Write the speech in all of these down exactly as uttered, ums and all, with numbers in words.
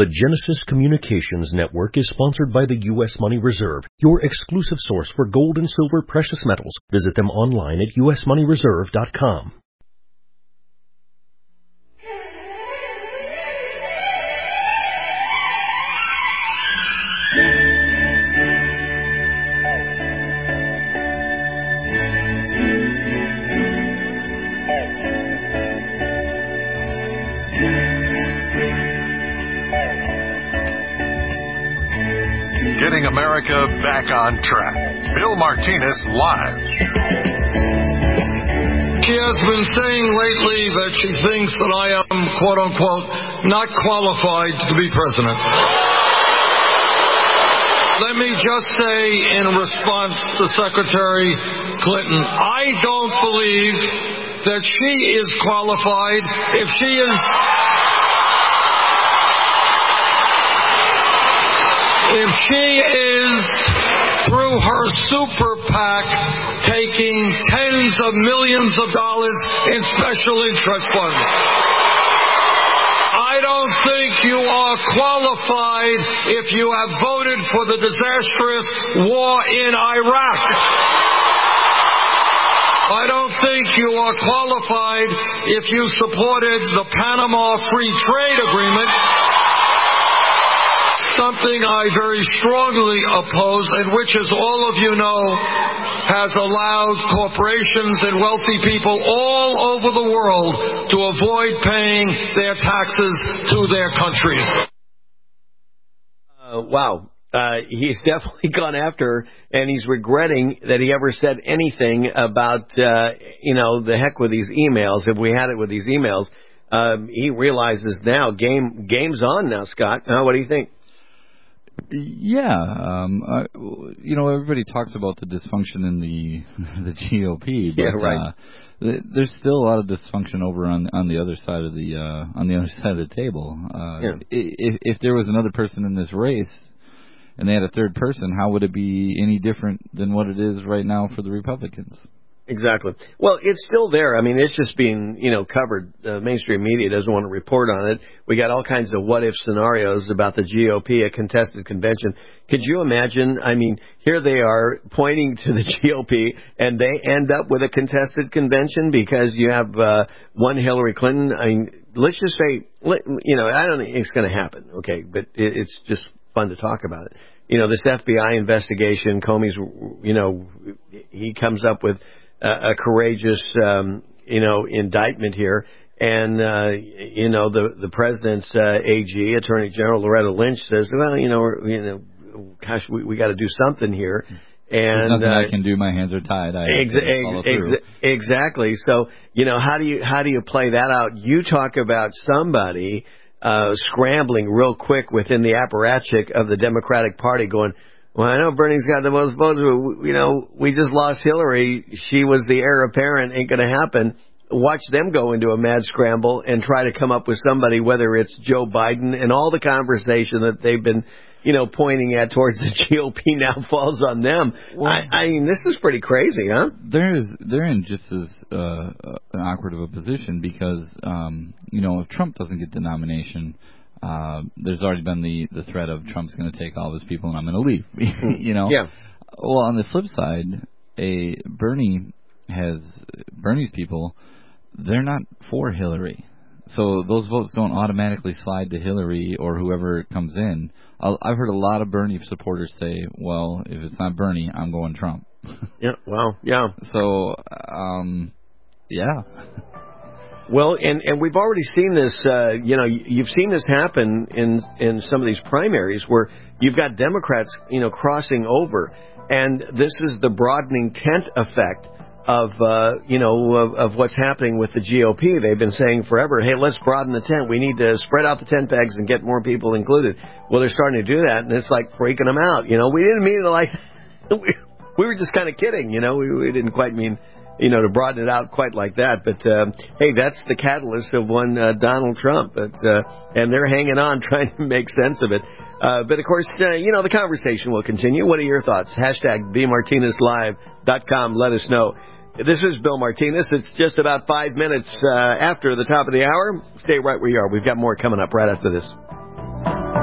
The Genesis Communications Network is sponsored by the U S Money Reserve, your exclusive source for gold and silver precious metals. Visit them online at u s money reserve dot com. Getting America back on track. Bill Martinez live. She has been saying lately that she thinks that I am, quote unquote, not qualified to be president. Let me just say in response to Secretary Clinton, I don't believe that she is qualified. If she is... If she is, through her super PAC, taking tens of millions of dollars in special interest funds. I don't think you are qualified if you have voted for the disastrous war in Iraq. I don't think you are qualified if you supported the Panama Free Trade Agreement, something I very strongly oppose, and which, as all of you know, has allowed corporations and wealthy people all over the world to avoid paying their taxes to their countries. Uh, wow. Uh, he's definitely gone after, and he's regretting that he ever said anything about, uh, you know, the heck with these emails. If we had it with these emails, um, he realizes now, game game's on now, Scott. Uh, what do you think? Yeah, um, uh, you know, everybody talks about the dysfunction in the the G O P, but yeah, right. uh, there's still a lot of dysfunction over on on the other side of the uh, on the other side of the table. Uh, yeah. If if there was another person in this race and they had a third person, how would it be any different than what it is right now for the Republicans? Exactly. Well, it's still there. I mean, it's just being, you know, covered. Uh, mainstream media doesn't want to report on it. We got all kinds of what-if scenarios about the G O P, a contested convention. Could you imagine? I mean, here they are pointing to the G O P, and they end up with a contested convention because you have uh, one Hillary Clinton. I mean, let's just say, you know, I don't think it's going to happen, okay, but it, it's just fun to talk about it. You know, this F B I investigation, Comey's, you know, he comes up with a courageous, um, you know, indictment here. And, uh, you know, the, the president's, uh, A G, Attorney General Loretta Lynch says, well, you know, we're, you know, gosh, we, we got to do something here. And, There's nothing uh, I can do. My hands are tied. I ex- ex- ex- exactly. So, you know, how do you, how do you play that out? You talk about somebody, uh, scrambling real quick within the apparatchik of the Democratic Party going, well, I know Bernie's got the most votes, but, you know, we just lost Hillary. She was the heir apparent. Ain't going to happen. Watch them go into a mad scramble and try to come up with somebody, whether it's Joe Biden, and all the conversation that they've been, you know, pointing at towards the G O P now falls on them. Well, I, I mean, this is pretty crazy, huh? They're, they're in just as uh, an awkward of a position because, um, you know, if Trump doesn't get the nomination, Uh, there's already been the, the threat of Trump's going to take all of his people and I'm going to leave. you know. Yeah. Well, on the flip side, a Bernie has Bernie's people. They're not for Hillary, so those votes don't automatically slide to Hillary or whoever comes in. I'll, I've heard a lot of Bernie supporters say, "Well, if it's not Bernie, I'm going Trump." yeah. Well. Yeah. So, um, yeah. Well, and, and we've already seen this, uh, you know, you've seen this happen in, in some of these primaries where you've got Democrats, you know, crossing over. And this is the broadening tent effect of, uh, you know, of, of what's happening with the G O P. They've been saying forever, hey, let's broaden the tent. We need to spread out the tent pegs and get more people included. Well, they're starting to do that, and it's like freaking them out. You know, we didn't mean it like, we, we were just kind of kidding, you know, we, we didn't quite mean, you know, to broaden it out quite like that. But, uh, hey, that's the catalyst of one uh, Donald Trump. But, uh, and they're hanging on trying to make sense of it. Uh, but, of course, uh, you know, the conversation will continue. What are your thoughts? Hashtag B Martinez Live dot com. Let us know. This is Bill Martinez. It's just about five minutes uh, after the top of the hour. Stay right where you are. We've got more coming up right after this.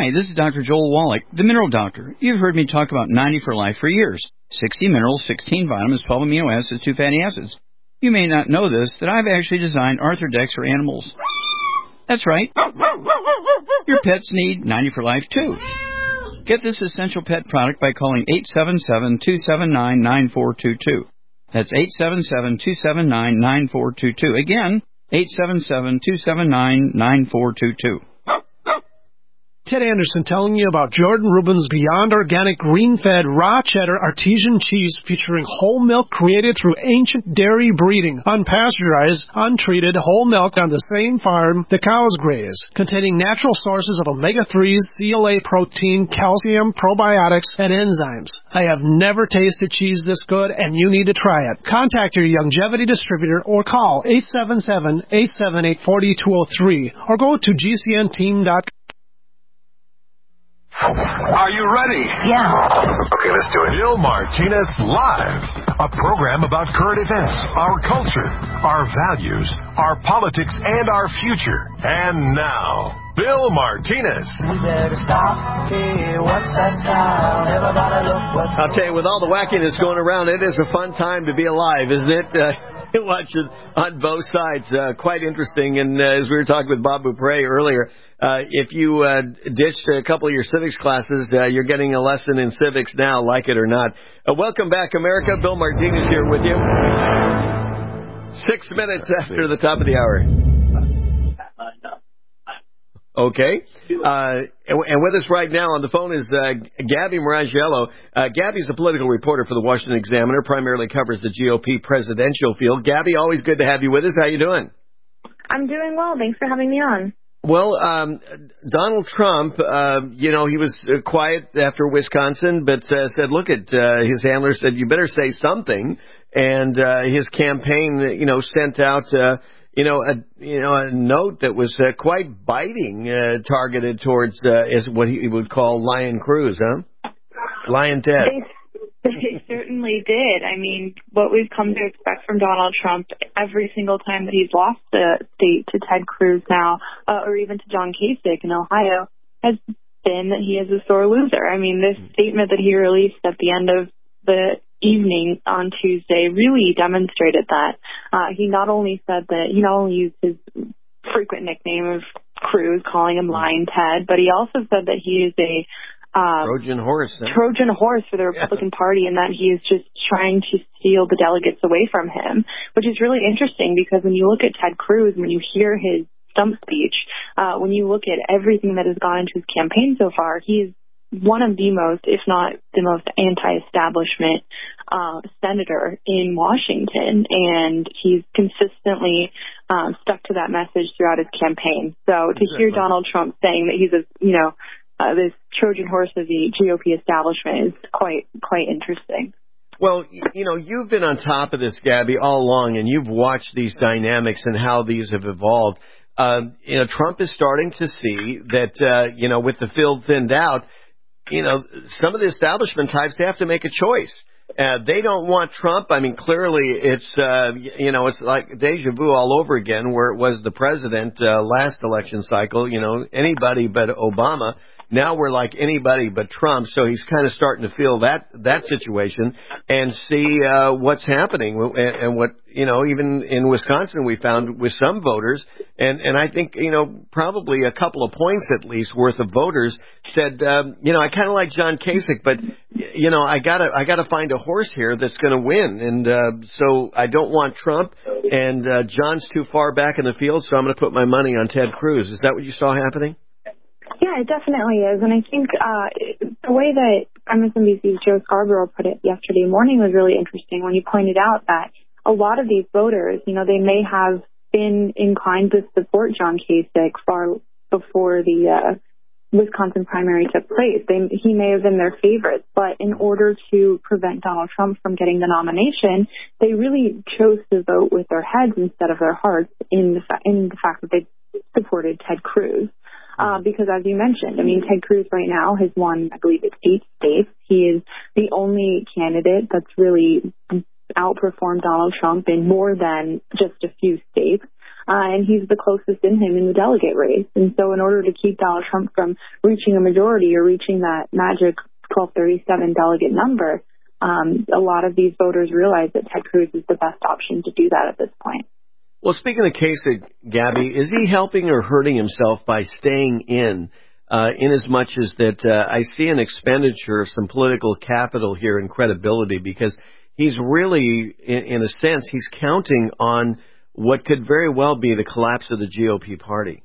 Hi, this is Doctor Joel Wallach, the Mineral Doctor. You've heard me talk about ninety for Life for years. sixty minerals, sixteen vitamins, twelve amino acids, two fatty acids. You may not know this, that I've actually designed Arthrodex for animals. That's right. Your pets need ninety for Life, too. Get this essential pet product by calling eight seven seven, two seven nine, nine four two two. That's eight seven seven, two seven nine, nine four two two. Again, eight seven seven, two seven nine, nine four two two. Ted Anderson telling you about Jordan Rubin's Beyond Organic Green-Fed Raw Cheddar Artesian Cheese featuring whole milk created through ancient dairy breeding, unpasteurized, untreated whole milk on the same farm the cows graze, containing natural sources of omega threes, C L A protein, calcium, probiotics, and enzymes. I have never tasted cheese this good, and you need to try it. Contact your Youngevity distributor or call eight seven seven, eight seven eight, four two zero three or go to G C N team dot com. Are you ready? Yeah. Okay, let's do it. Bill Martinez Live, a program about current events, our culture, our values, our politics, and our future. And now, Bill Martinez. We better stop. Hey, what's that sound? Everybody look what's I'll tell you, with all the wackiness going around, it is a fun time to be alive, isn't it? Uh, watch it on both sides. Uh, quite interesting. And uh, as we were talking with Bob Beaupre earlier, uh, if you uh, ditched a couple of your civics classes, uh, you're getting a lesson in civics now, like it or not. Uh, welcome back, America. Bill Martinez here with you. Six minutes after the top of the hour. Okay. Uh, and, and with us right now on the phone is uh, Gabby Marangiello. Uh, Gabby's a political reporter for the Washington Examiner, primarily covers the G O P presidential field. Gabby, always good to have you with us. How you doing? I'm doing well. Thanks for having me on. Well, um, Donald Trump, uh, you know, he was uh, quiet after Wisconsin, but uh, said, look at, uh, his handler said, you better say something. And uh, his campaign, you know, sent out, uh, you know, a, you know, a note that was uh, quite biting, uh, targeted towards, uh, as what he would call Lion Cruz, huh? Lion Ted. They, they certainly did. I mean, what we've come to expect from Donald Trump every single time that he's lost the state to Ted Cruz now, uh, or even to John Kasich in Ohio, has been that he is a sore loser. I mean, this statement that he released at the end of the evening on Tuesday really demonstrated that. Uh, he not only said that, he not only used his frequent nickname of Cruz, calling him Lion Ted, but he also said that he is a um, Trojan horse, huh? Trojan horse for the Republican yeah. Party, and that he is just trying to steal the delegates away from him, which is really interesting because when you look at Ted Cruz, when you hear his stump speech, uh, when you look at everything that has gone into his campaign so far, he is one of the most, if not the most anti-establishment uh, senator in Washington, and he's consistently um, stuck to that message throughout his campaign. So to hear Donald Trump saying that he's a, you know, uh, this Trojan horse of the G O P establishment is quite, quite interesting. Well, you know, you've been on top of this, Gabby, all along, and you've watched these dynamics and how these have evolved. Uh, you know, Trump is starting to see that, uh, you know, with the field thinned out, you know, some of the establishment types, they have to make a choice. Uh, they don't want Trump. I mean, clearly it's, uh, you know, it's like deja vu all over again, where it was the president uh, last election cycle, you know, anybody but Obama. Now we're like anybody but Trump, so he's kind of starting to feel that that situation and see uh, what's happening and, and what, you know, even in Wisconsin we found with some voters, and, and I think, you know, probably a couple of points at least worth of voters said, um, you know, I kind of like John Kasich, but, you know, I gotta I gotta find a horse here that's going to win, and uh, so I don't want Trump, and uh, John's too far back in the field, so I'm going to put my money on Ted Cruz. Is that what you saw happening? Yeah, it definitely is. And I think uh, the way that M S N B C's Joe Scarborough put it yesterday morning was really interesting when he pointed out that a lot of these voters, you know, they may have been inclined to support John Kasich far before the uh, Wisconsin primary took place. They, he may have been their favorite, but in order to prevent Donald Trump from getting the nomination, they really chose to vote with their heads instead of their hearts in the, fa- in the fact that they supported Ted Cruz. Uh, because as you mentioned, I mean, Ted Cruz right now has won, I believe it's eight states. He is the only candidate that's really outperformed Donald Trump in more than just a few states. uh, and he's the closest in him in the delegate race. And so in order to keep Donald Trump from reaching a majority or reaching that magic twelve thirty-seven delegate number, um, a lot of these voters realize that Ted Cruz is the best option to do that at this point. Well, speaking of Kasich, Gabby, is he helping or hurting himself by staying in, uh, in as much as that uh, I see an expenditure of some political capital here and credibility, because he's really, in, in a sense, he's counting on what could very well be the collapse of the G O P party.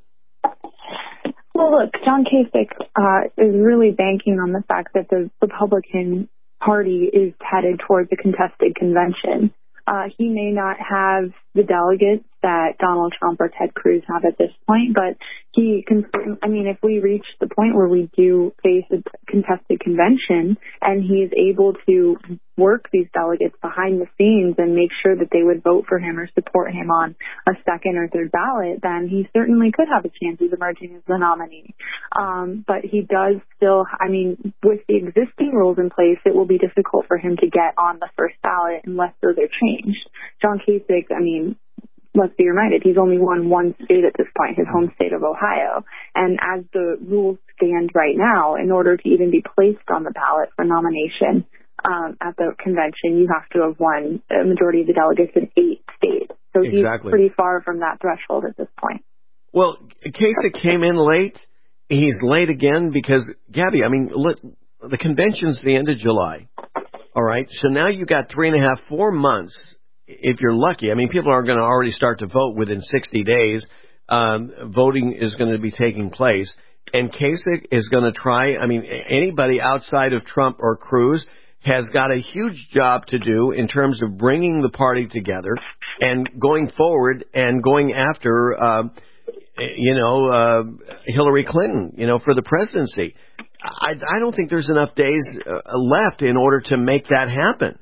Well, look, John Kasich uh, is really banking on the fact that the Republican Party is headed towards a contested convention. Uh, he may not have the delegates that Donald Trump or Ted Cruz have at this point, but he can, I mean, if we reach the point where we do face a contested convention and he is able to work these delegates behind the scenes and make sure that they would vote for him or support him on a second or third ballot, then he certainly could have a chance of emerging as the nominee. Um, but he does still, I mean, with the existing rules in place, it will be difficult for him to get on the first ballot unless those are changed. John Kasich, I mean, let's be reminded, he's only won one state at this point, his home state of Ohio. And as the rules stand right now, in order to even be placed on the ballot for nomination um, at the convention, you have to have won a majority of the delegates in eight states. So Exactly. he's pretty far from that threshold at this point. Well, Kasich came in late. He's late again because, Gabby, I mean, let, the convention's the end of July. All right, so now you got three and a half, four months. If you're lucky, I mean, people are going to already start to vote within sixty days. Um, voting is going to be taking place. And Kasich is going to try, I mean, anybody outside of Trump or Cruz has got a huge job to do in terms of bringing the party together and going forward and going after, uh, you know, uh, Hillary Clinton, you know, for the presidency. I, I don't think there's enough days uh, left in order to make that happen.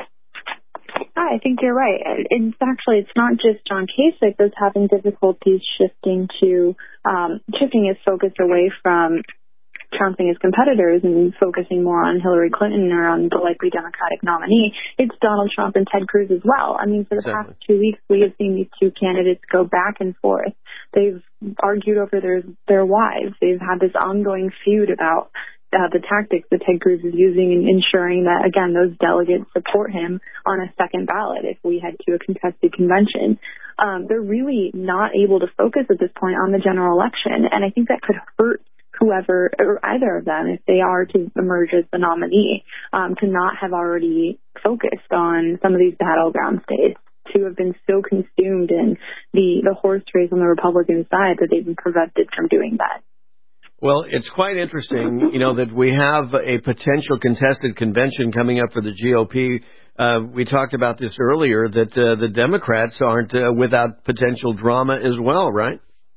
I think you're right. It's actually, it's not just John Kasich that's having difficulties shifting to, um, shifting his focus away from trouncing his competitors and focusing more on Hillary Clinton or on the likely Democratic nominee. It's Donald Trump and Ted Cruz as well. I mean, for the Exactly. past two weeks, we have seen these two candidates go back and forth. They've argued over their, their wives. They've had this ongoing feud about Uh, the tactics that Ted Cruz is using in ensuring that, again, those delegates support him on a second ballot if we head to a contested convention. Um, they're really not able to focus at this point on the general election, and I think that could hurt whoever, or either of them, if they are to emerge as the nominee, um, to not have already focused on some of these battleground states, to have been so consumed in the, the horse race on the Republican side that they've been prevented from doing that. Well, it's quite interesting, you know, that we have a potential contested convention coming up for the G O P. Uh, we talked about this earlier, that uh, the Democrats aren't uh, without potential drama as well, right?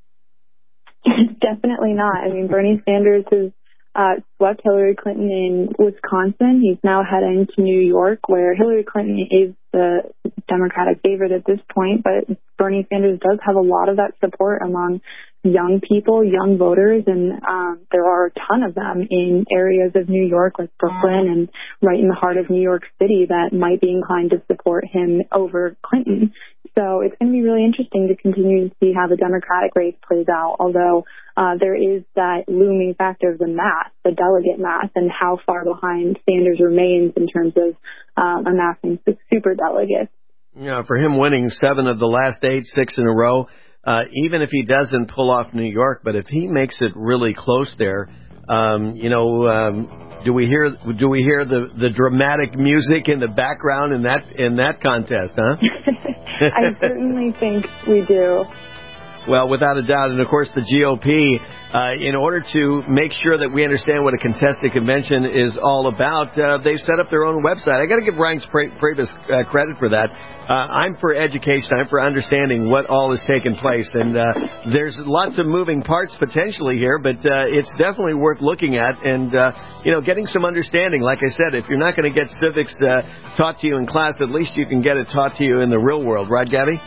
Definitely not. I mean, Bernie Sanders has uh, swept Hillary Clinton in Wisconsin. He's now heading to New York, where Hillary Clinton is the Democratic favorite at this point, but Bernie Sanders does have a lot of that support among young people, young voters, and um, there are a ton of them in areas of New York like Brooklyn and right in the heart of New York City that might be inclined to support him over Clinton. So it's going to be really interesting to continue to see how the Democratic race plays out, although uh, there is that looming factor of the math, the delegate math, and how far behind Sanders remains in terms of um, amassing super delegates. Yeah, for him winning seven of the last eight, six in a row, Uh, even if he doesn't pull off New York, but if he makes it really close there, um, you know, um, do we hear do we hear the, the dramatic music in the background in that in that contest, huh? I certainly think we do. Well, without a doubt, and of course the G O P, uh, in order to make sure that we understand what a contested convention is all about, uh, they've set up their own website. I got to give Ryan Priebus uh, credit for that. Uh, I'm for education. I'm for understanding what all is taking place, and uh, there's lots of moving parts potentially here, but uh, it's definitely worth looking at and uh, you know, getting some understanding. Like I said, if you're not going to get civics uh, taught to you in class, at least you can get it taught to you in the real world, right, Gabby?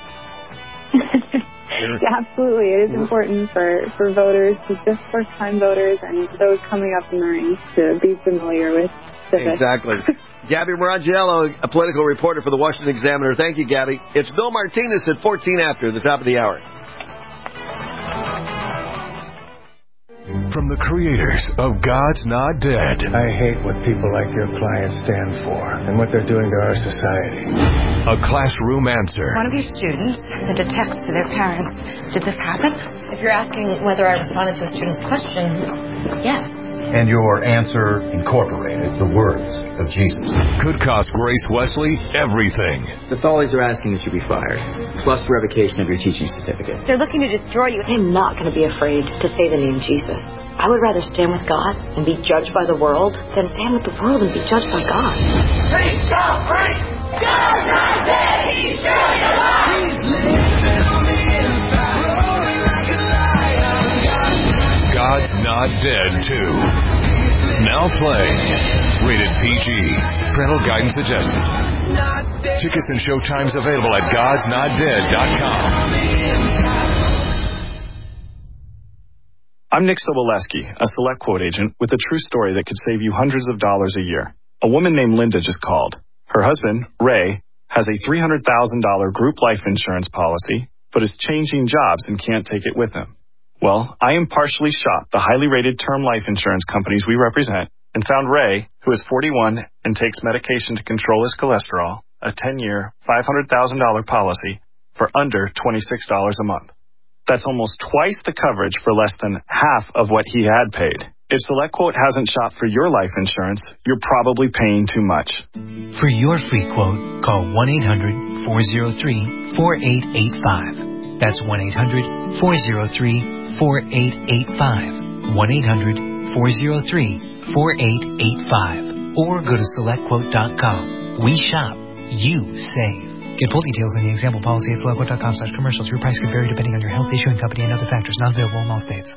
Yeah, absolutely. It is important for, for voters, just first-time voters, and those coming up in the ranks to be familiar with civics. Exactly. Gabby Marangelo, a political reporter for the Washington Examiner. Thank you, Gabby. It's Bill Martinez at fourteen after the top of the hour. from the creators of God's Not Dead. I hate what people like your clients stand for and what they're doing to our society. A classroom answer. One of your students sent a text to their parents. Did this happen? If you're asking whether I responded to a student's question, yes. And your answer incorporated the words of Jesus. Could cost Grace Wesley everything. That's all these are asking is you be fired, plus revocation of your teaching certificate. They're looking to destroy you. I'm not going to be afraid to say the name Jesus. I would rather stand with God and be judged by the world than stand with the world and be judged by God. Free, God, free! God's not dead, he's still alive! He's living on the inside, roaring like a lion. God's Not Dead two. Now playing. Rated P G. Parental guidance suggested. Tickets and showtimes available at gods not dead dot com. I'm Nick Soboleski, a Select Quote agent with a true story that could save you hundreds of dollars a year. A woman named Linda just called. Her husband, Ray, has a three hundred thousand dollars group life insurance policy, but is changing jobs and can't take it with him. Well, I impartially shopped the highly rated term life insurance companies we represent and found Ray, who is forty-one and takes medication to control his cholesterol, a ten-year, five hundred thousand dollars policy for under twenty-six dollars a month. That's almost twice the coverage for less than half of what he had paid. If SelectQuote hasn't shopped for your life insurance, you're probably paying too much. For your free quote, call one eight hundred, four oh three, four eight eight five. That's one eight hundred, four oh three, four eight eight five. one eight hundred, four oh three, four eight eight five. Or go to select quote dot com. We shop. You save. Get full details on the example policy at select quote dot com slash commercials. Your price could vary depending on your health, issuing company, and other factors. Not available in all states.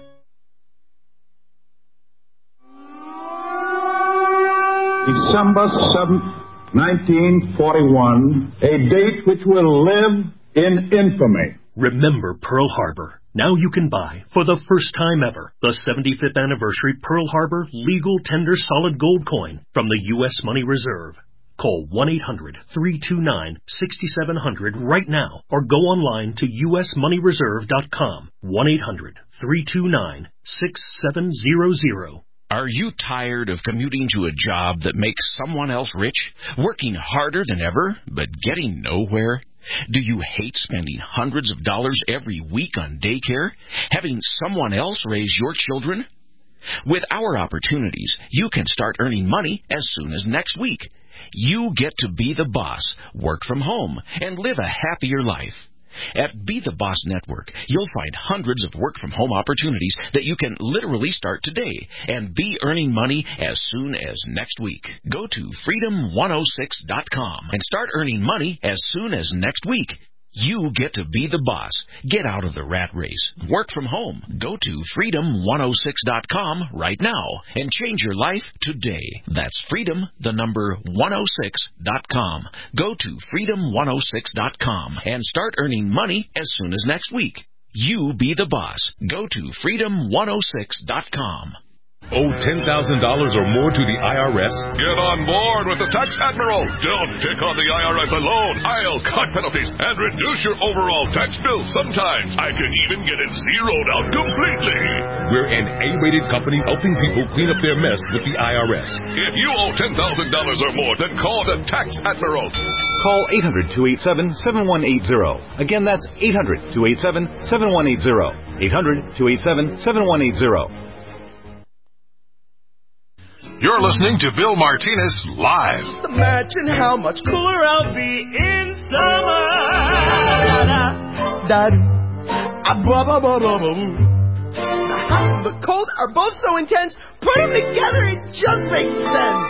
December seventh, nineteen forty-one, a date which will live in infamy. Remember Pearl Harbor. Now you can buy, for the first time ever, the seventy-fifth anniversary Pearl Harbor Legal Tender Solid Gold Coin from the U S Money Reserve. Call one eight hundred, three two nine, six seven zero zero right now or go online to u s money reserve dot com. one eight hundred, three two nine, six seven zero zero. Are you tired of commuting to a job that makes someone else rich, working harder than ever, but getting nowhere? Do you hate spending hundreds of dollars every week on daycare, having someone else raise your children? With our opportunities, you can start earning money as soon as next week. You get to be the boss, work from home, and live a happier life. At Be the Boss Network, you'll find hundreds of work-from-home opportunities that you can literally start today and be earning money as soon as next week. Go to freedom one oh six dot com and start earning money as soon as next week. You get to be the boss. Get out of the rat race. Work from home. Go to freedom one oh six dot com right now and change your life today. That's freedom, the number one oh six dot com. Go to freedom one oh six dot com and start earning money as soon as next week. You be the boss. Go to freedom one oh six dot com. Owe ten thousand dollars or more to the I R S? Get on board with the Tax Admiral. Don't pick on the I R S alone. I'll cut penalties and reduce your overall tax bill. Sometimes I can even get it zeroed out completely. We're an A-rated company helping people clean up their mess with the I R S. If you owe ten thousand dollars or more, then call the Tax Admiral. Call eight hundred, two eight seven, seven one eight zero. Again, that's eight hundred, two eight seven, seven one eight zero. eight hundred, two eight seven, seven one eight zero. You're listening to Bill Martinez Live. Imagine how much cooler I'll be in summer. The cold are both so intense, put them together, it just makes sense.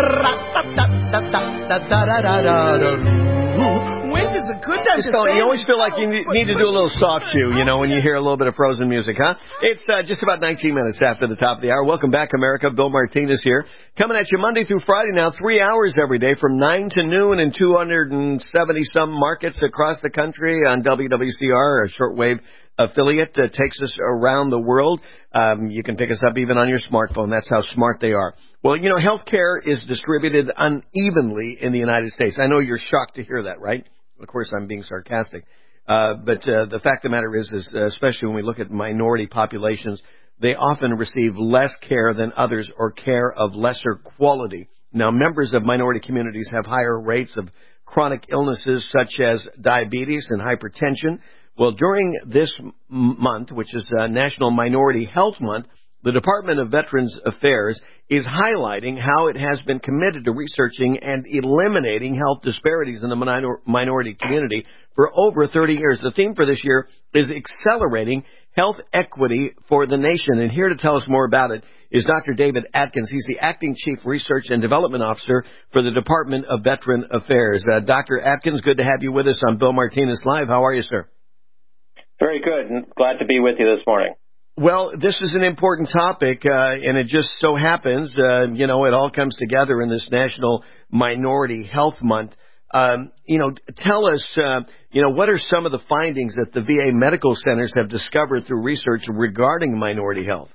Winter's a good time just to You always feel like you need to do a little soft shoe, you know, when you hear a little bit of Frozen music, huh? It's uh, just about nineteen minutes after the top of the hour. Welcome back, America. Bill Martinez here. Coming at you Monday through Friday now, three hours every day from nine to noon in two hundred seventy-some markets across the country on W W C R, our shortwave affiliate that takes us around the world. Um, you can pick us up even on your smartphone. That's how smart they are. Well, you know, healthcare is distributed unevenly in the United States. I know you're shocked to hear that, right? Of course, I'm being sarcastic. Uh, but uh, the fact of the matter is, is uh, especially when we look at minority populations, they often receive less care than others or care of lesser quality. Now, members of minority communities have higher rates of chronic illnesses such as diabetes and hypertension. Well, during this m- month, which is uh, National Minority Health Month, the Department of Veterans Affairs is highlighting how it has been committed to researching and eliminating health disparities in the minor- minority community for over thirty years. The theme for this year is accelerating health equity for the nation. And here to tell us more about it is Doctor David Atkins. He's the Acting Chief Research and Development Officer for the Department of Veteran Affairs. Uh, Doctor Atkins, good to have you with us on Bill Martinez Live. How are you, sir? Very good, and glad to be with you this morning. Well, this is an important topic, uh, and it just so happens, uh, you know, it all comes together in this National Minority Health Month. Um, you know, tell us, uh, you know, what are some of the findings that the V A medical centers have discovered through research regarding minority health?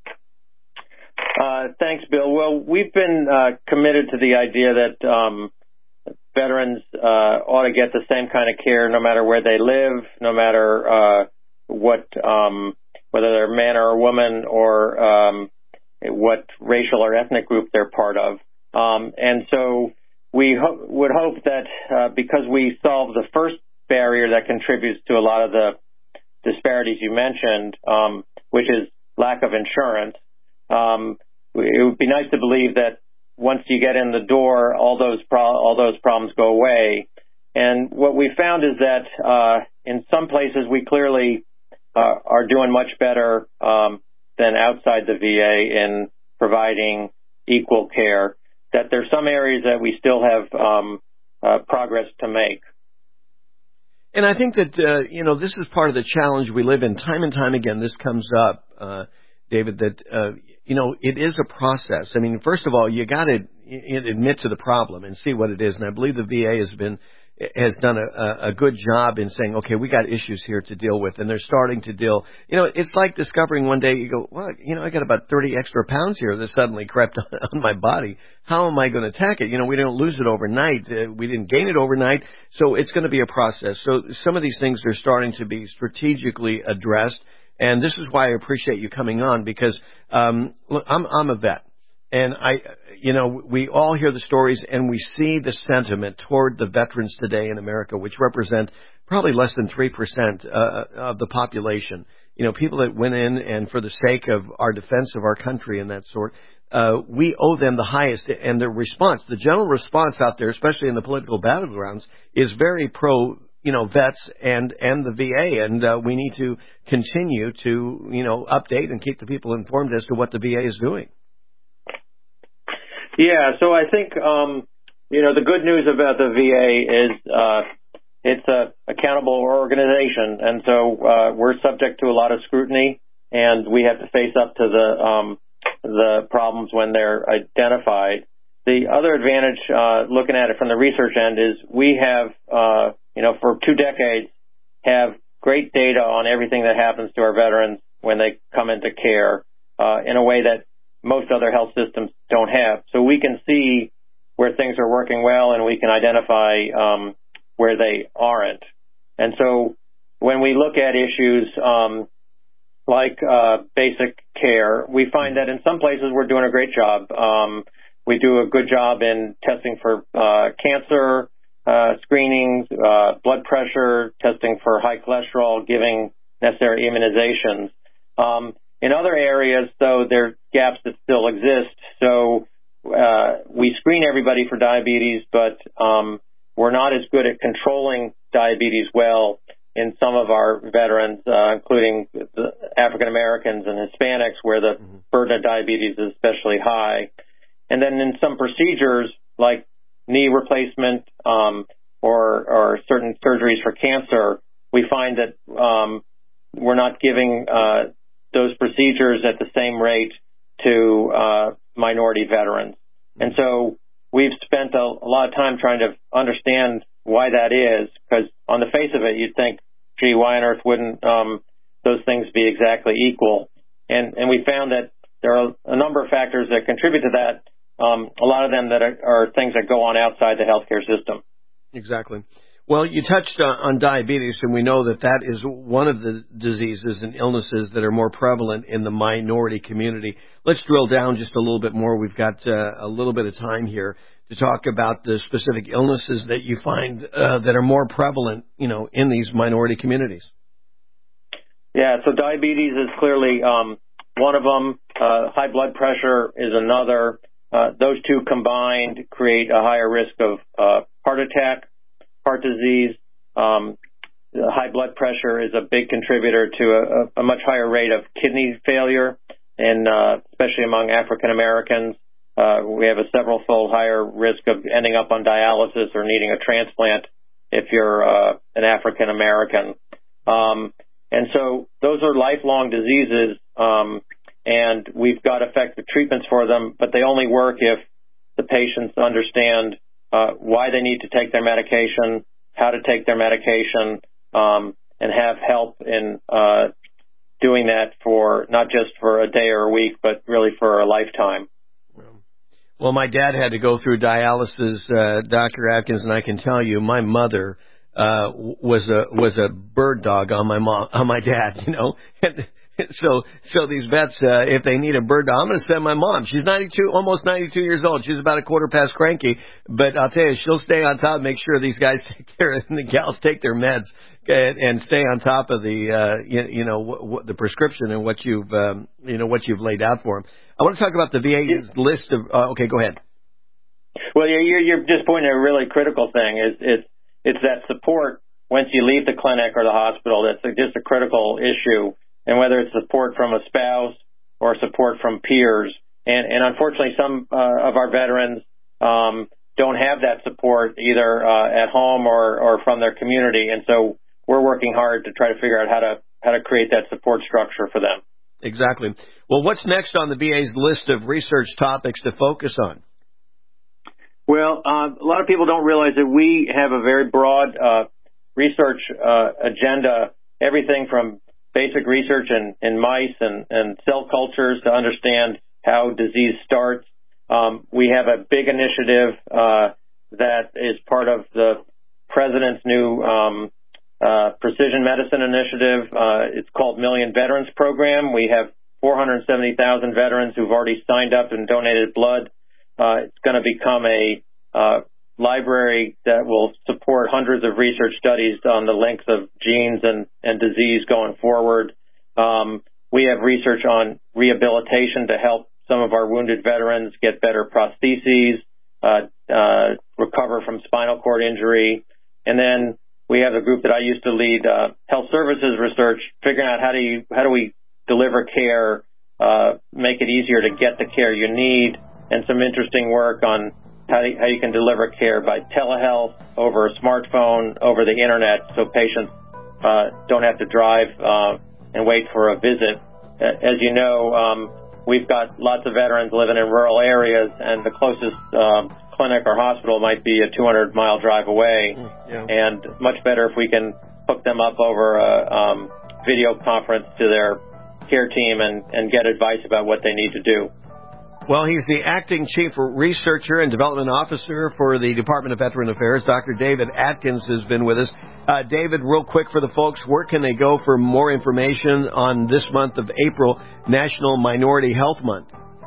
Uh, thanks, Bill. Well, we've been uh, committed to the idea that um, veterans uh, ought to get the same kind of care no matter where they live, no matter uh, what, um, whether they're a man or a woman, or um, what racial or ethnic group they're part of. Um, and so we ho- would hope that uh, because we solve the first barrier that contributes to a lot of the disparities you mentioned, um, which is lack of insurance, um, it would be nice to believe that once you get in the door, all those pro- all those problems go away. And what we found is that uh, in some places we clearly uh, are doing much better um, than outside the V A in providing equal care, that there's some areas that we still have um, uh, progress to make. And I think that, uh, you know, this is part of the challenge we live in. Time and time again, this comes up, uh, David, that, uh, you know, it is a process. I mean, first of all, you got to admit to the problem and see what it is. And I believe the V A has been has done a, a good job in saying, okay, we got issues here to deal with, and they're starting to deal. You know, it's like discovering one day you go, well, you know, I got about thirty extra pounds here that suddenly crept on my body. How am I going to attack it? You know, we didn't lose it overnight. Uh, we didn't gain it overnight. So it's going to be a process. So some of these things are starting to be strategically addressed. And this is why I appreciate you coming on, because um, look, I'm, I'm a vet. And I, you know, we all hear the stories and we see the sentiment toward the veterans today in America, which represent probably less than three percent uh, of the population. You know, people that went in and for the sake of our defense of our country and that sort, uh, we owe them the highest. And their response, the general response out there, especially in the political battlegrounds, is very pro, you know, vets and, and the V A. And uh, we need to continue to, you know, update and keep the people informed as to what the V A is doing. Yeah, so I think, um, you know, the good news about the V A is uh, it's a accountable organization, and so uh, we're subject to a lot of scrutiny, and we have to face up to the um, the problems when they're identified. The other advantage, uh, looking at it from the research end, is we have, uh, you know, for two decades, have great data on everything that happens to our veterans when they come into care uh, in a way that most other health systems don't have. So we can see where things are working well, and we can identify um, where they aren't. And so when we look at issues um, like uh, basic care, we find that in some places we're doing a great job. Um, we do a good job in testing for uh, cancer uh, screenings, uh, blood pressure, testing for high cholesterol, giving necessary immunizations. Um, In other areas, though, there are gaps that still exist. So uh, we screen everybody for diabetes, but um, we're not as good at controlling diabetes well in some of our veterans, uh, including the African Americans and Hispanics, where the mm-hmm. burden of diabetes is especially high. And then in some procedures, like knee replacement um, or, or certain surgeries for cancer, we find that um, we're not giving uh, those procedures at the same rate to uh, minority veterans. And so we've spent a, a lot of time trying to understand why that is, because on the face of it, you'd think, gee, why on earth wouldn't um, those things be exactly equal? And, and we found that there are a number of factors that contribute to that, um, a lot of them that are, are things that go on outside the healthcare system. Exactly. Well, you touched on, on diabetes, and we know that that is one of the diseases and illnesses that are more prevalent in the minority community. Let's drill down just a little bit more. We've got uh, a little bit of time here to talk about the specific illnesses that you find uh, that are more prevalent, you know, in these minority communities. Yeah, so diabetes is clearly um, one of them. Uh, high blood pressure is another. Uh, those two combined create a higher risk of uh, heart attack, heart disease. Um, high blood pressure is a big contributor to a, a much higher rate of kidney failure, and uh, especially among African Americans. Uh, we have a several-fold higher risk of ending up on dialysis or needing a transplant if you're uh, an African American. Um, and so those are lifelong diseases, um, and we've got effective treatments for them, but they only work if the patients understand uh, why they need to take their medication, how to take their medication, um, and have help in uh, doing that for not just for a day or a week, but really for a lifetime. Well, my dad had to go through dialysis, uh, Doctor Atkins, and I can tell you, my mother uh, was a was a bird dog on my mom, on my dad. You know, and so so these vets, uh, if they need a bird dog, I'm going to send my mom. She's ninety-two, almost ninety-two years old. She's about a quarter past cranky, but I'll tell you, she'll stay on top, make sure these guys take care of, and the gals take their meds, and, and stay on top of the uh, you, you know w- w- the prescription and what you've um, you know what you've laid out for them. I want to talk about the V A's list of. Uh, okay, go ahead. Well, you're you're just pointing to a really critical thing. Is it's it's that support once you leave the clinic or the hospital. That's a, just a critical issue, and whether it's support from a spouse or support from peers. And and unfortunately, some uh, of our veterans um, don't have that support either uh, at home or or from their community, and so we're working hard to try to figure out how to how to create that support structure for them. Exactly. Well, what's next on the V A's list of research topics to focus on? Well, uh, a lot of people don't realize that we have a very broad uh, research uh, agenda, everything from basic research in, in mice and, and cell cultures to understand how disease starts. Um, we have a big initiative uh, that is part of the President's new um, uh, precision medicine initiative. Uh, it's called Million Veterans Program. We have four hundred seventy thousand veterans who've already signed up and donated blood. Uh, it's going to become a uh, library that will support hundreds of research studies on the links of genes and, and disease going forward. Um, we have research on rehabilitation to help some of our wounded veterans get better prostheses, uh, uh, recover from spinal cord injury. And then we have a group that I used to lead, uh, health services research, figuring out how do you, how do we deliver care, uh, make it easier to get the care you need, and some interesting work on how, how you can deliver care by telehealth, over a smartphone, over the internet, so patients uh, don't have to drive uh, and wait for a visit. As you know, um, we've got lots of veterans living in rural areas, and the closest uh, clinic or hospital might be a two hundred mile drive away, yeah. And much better if we can hook them up over a um, video conference to their care team and, and get advice about what they need to do. Well, he's the acting chief researcher and development officer for the Department of Veteran Affairs. Doctor David Atkins has been with us. Uh, David, real quick for the folks, where can they go for more information on this month of April, National Minority Health Month?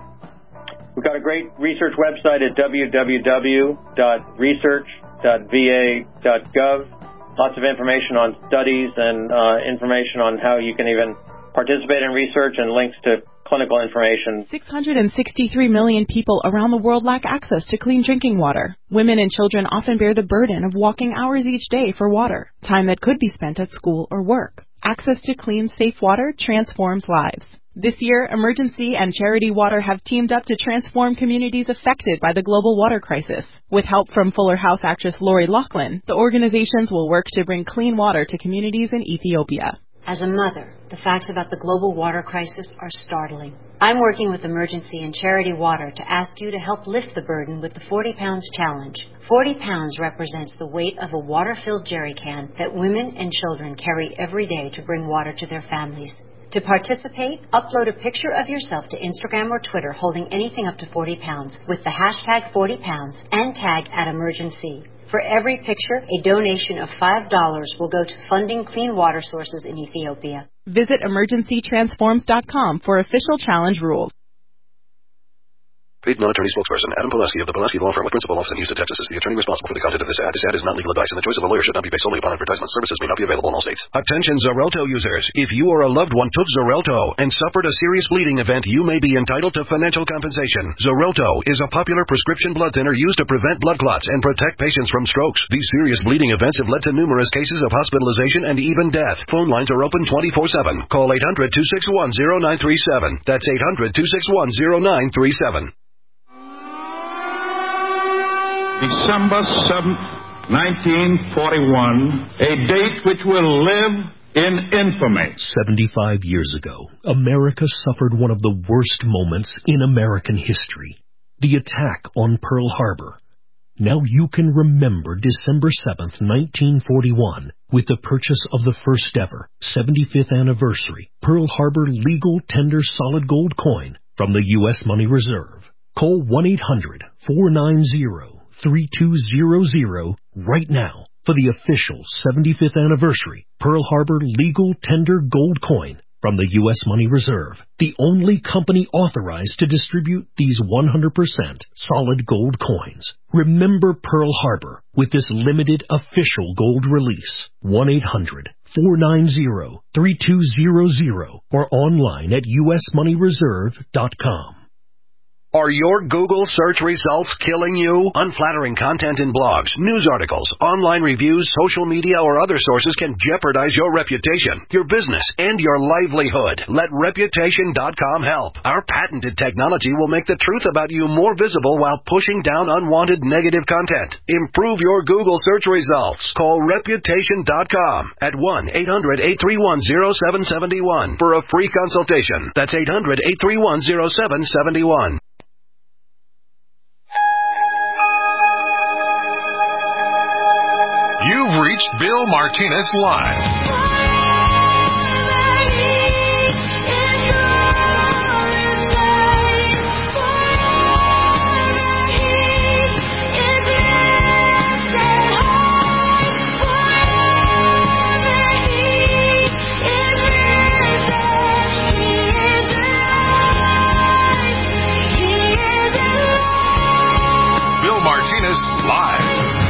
We've got a great research website at w w w dot research dot v a dot gov. Lots of information on studies and uh, information on how you can even participate in research and links to clinical information. six hundred sixty-three million people around the world lack access to clean drinking water. Women and children often bear the burden of walking hours each day for water, time that could be spent at school or work. Access to clean, safe water transforms lives. This year, Emergency and Charity Water have teamed up to transform communities affected by the global water crisis. With help from Fuller House actress Lori Loughlin, the organizations will work to bring clean water to communities in Ethiopia. As a mother, the facts about the global water crisis are startling. I'm working with Emergency and Charity Water to ask you to help lift the burden with the forty pounds challenge. forty pounds represents the weight of a water-filled jerry can that women and children carry every day to bring water to their families. To participate, upload a picture of yourself to Instagram or Twitter holding anything up to forty pounds with the hashtag forty pounds and tag at emergency. For every picture, a donation of five dollars will go to funding clean water sources in Ethiopia. Visit emergency transforms dot com for official challenge rules. Paid non-attorney spokesperson Adam Pulaski of the Pulaski Law Firm with principal office in Houston, Texas is the attorney responsible for the content of this ad. This ad is not legal advice, and the choice of a lawyer should not be based solely upon advertisement. Services may not be available in all states. Attention Xarelto users. If you or a loved one took Xarelto and suffered a serious bleeding event, you may be entitled to financial compensation. Xarelto is a popular prescription blood thinner used to prevent blood clots and protect patients from strokes. These serious bleeding events have led to numerous cases of hospitalization and even death. Phone lines are open twenty-four seven. Call eight hundred, two six one, zero nine three seven. That's eight hundred, two six one, zero nine three seven. December seventh, nineteen forty-one, a date which will live in infamy. seventy-five years ago, America suffered one of the worst moments in American history, the attack on Pearl Harbor. Now you can remember December seventh, nineteen forty-one, with the purchase of the first ever seventy-fifth anniversary Pearl Harbor legal tender solid gold coin from the U S Money Reserve. Call one eight hundred, four nine zero, three two zero zero right now for the official seventy-fifth anniversary Pearl Harbor legal tender gold coin from the U S Money Reserve, the only company authorized to distribute these one hundred percent solid gold coins. Remember Pearl Harbor with this limited official gold release. one eight hundred, four nine zero, three two zero zero or online at U S money reserve dot com. Are your Google search results killing you? Unflattering content in blogs, news articles, online reviews, social media, or other sources can jeopardize your reputation, your business, and your livelihood. Let Reputation dot com help. Our patented technology will make the truth about you more visible while pushing down unwanted negative content. Improve your Google search results. Call Reputation dot com at one eight hundred, eight three one, zero seven seven one for a free consultation. That's eight hundred, eight three one, zero seven seven one. You've reached Bill Martinez Live. Bill Martinez Live.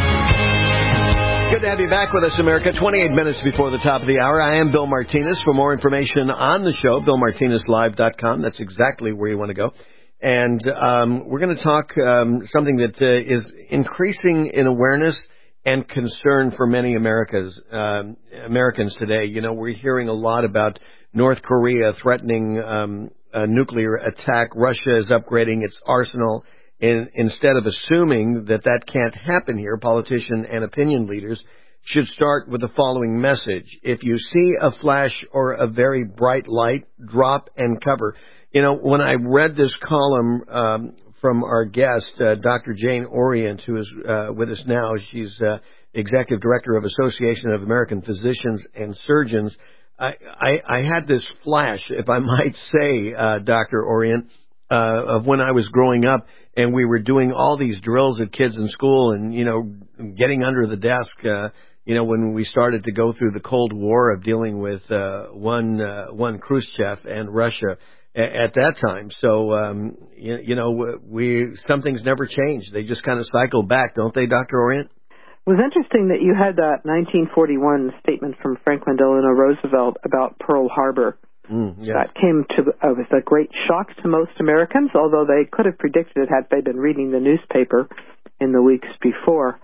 Good to have you back with us, America. twenty-eight minutes before the top of the hour. I am Bill Martinez. For more information on the show, bill martinez live dot com. That's exactly where you want to go. And um, we're going to talk um, something that uh, is increasing in awareness and concern for many Americans, um, Americans today. You know, we're hearing a lot about North Korea threatening um, a nuclear attack. Russia is upgrading its arsenal. In, instead of assuming that that can't happen here, politicians and opinion leaders should start with the following message. If you see a flash or a very bright light, drop and cover. You know, when I read this column um, from our guest, uh, Doctor Jane Orient, who is uh, with us now, she's uh, Executive Director of Association of American Physicians and Surgeons, I, I, I had this flash, if I might say, uh, Doctor Orient, uh, of when I was growing up. And we were doing all these drills at kids in school and, you know, getting under the desk, uh, you know, when we started to go through the Cold War of dealing with uh, one uh, one Khrushchev and Russia at, at that time. So, um, you, you know, we some things never change. They just kind of cycle back, don't they, Doctor Orient? It was interesting that you had that nineteen forty-one statement from Franklin Delano Roosevelt about Pearl Harbor. Mm, yes. That came to uh, was a great shock to most Americans, although they could have predicted it had they been reading the newspaper in the weeks before.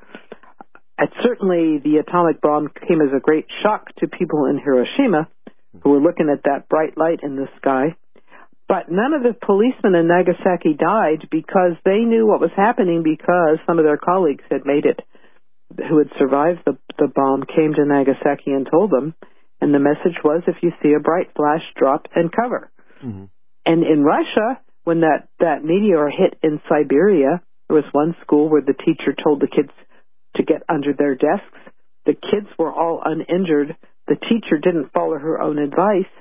And certainly the atomic bomb came as a great shock to people in Hiroshima who were looking at that bright light in the sky. But none of the policemen in Nagasaki died because they knew what was happening because some of their colleagues had made it, who had survived the, the bomb, came to Nagasaki and told them. And the message was, if you see a bright flash, drop and cover. Mm-hmm. And in Russia, when that, that meteor hit in Siberia, there was one school where the teacher told the kids to get under their desks. The kids were all uninjured. The teacher didn't follow her own advice,